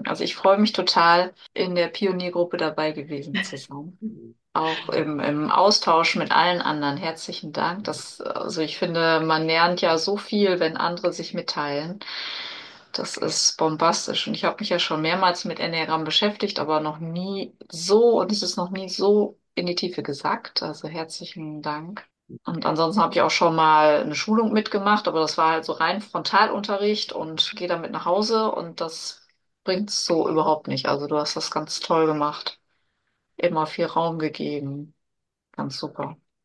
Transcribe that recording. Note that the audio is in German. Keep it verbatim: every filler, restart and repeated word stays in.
Also ich freue mich total, in der Pioniergruppe dabei gewesen zu sein. Auch im, im Austausch mit allen anderen. Herzlichen Dank. Das, also ich finde, man lernt ja so viel, wenn andere sich mitteilen. Das ist bombastisch. Und ich habe mich ja schon mehrmals mit Enneagramm beschäftigt, aber noch nie so, und es ist noch nie so in die Tiefe gesagt. Also herzlichen Dank. Und ansonsten habe ich auch schon mal eine Schulung mitgemacht, aber das war halt so rein Frontalunterricht und gehe damit nach Hause und das bringt's so überhaupt nicht. Also du hast das ganz toll gemacht. Immer viel Raum gegeben. Ganz super.